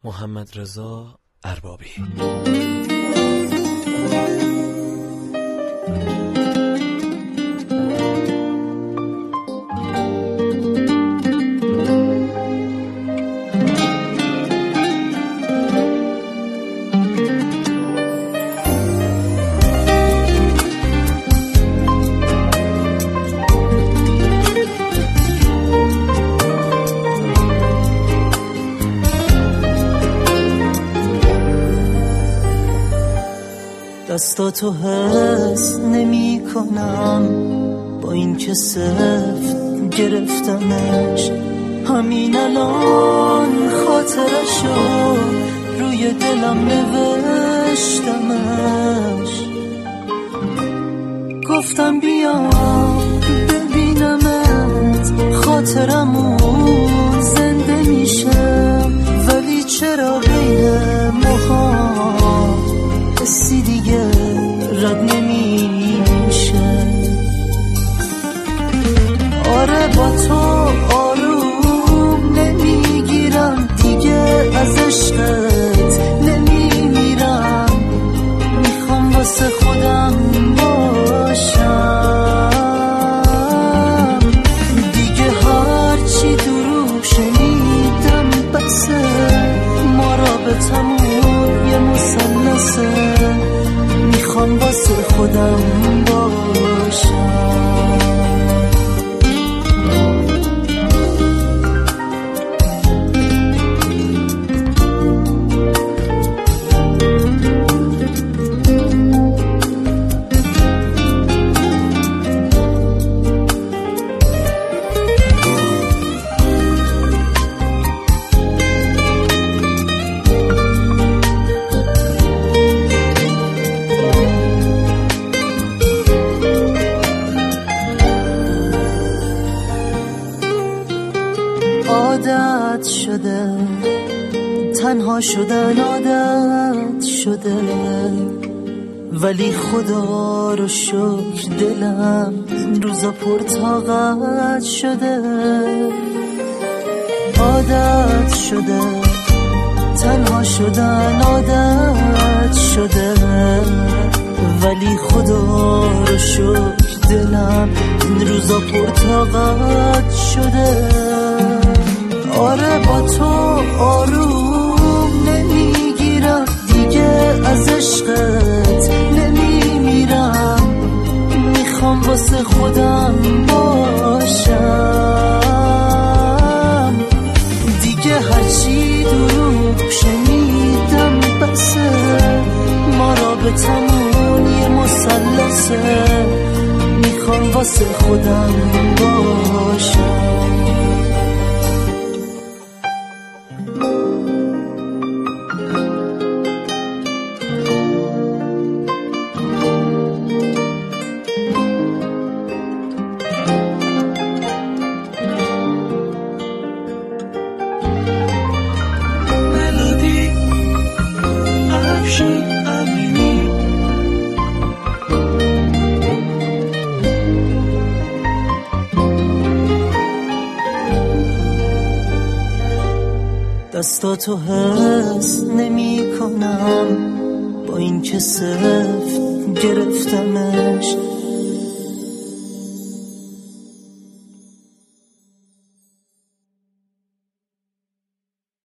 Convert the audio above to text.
محمدرضا اربابی. دستاتو حس نمی کنم با این که سفت گرفتمش، همین الان خاطرشو روی دلم نوشتمش. گفتم بیا ببینمت، خاطرمو زنده میشه، ولی چرا بین موها حسی دیگه رد نمیشه. آره با تو آروم نمیگیرم دیگه، از عشقت نمیمیرم، میخوام واسه خودم باشم دیگه. هرچی دروغ شنیدم بسه، ما رابطمون یه مثلثه، میخوام واسه خودم باشم. عادت شده تنها شدن، عادت شده، ولی خدا رو شکر دلم این روزا پرطاقت شده. عادت شده تنها شدن، عادت شده، ولی خدا رو شکر دلم این روزا پرطاقت شده. آره با تو آروم نمیگیرم دیگه، از عشقت نمیمیرم، میخوام واسه خودم باشم دیگه. هرچی دروغ شنیدم بسه، ما رابطمون یه مثلثه، میخوام واسه خودم باشم. دستاتو حس نمی کنم با این که سفت گرفتمش،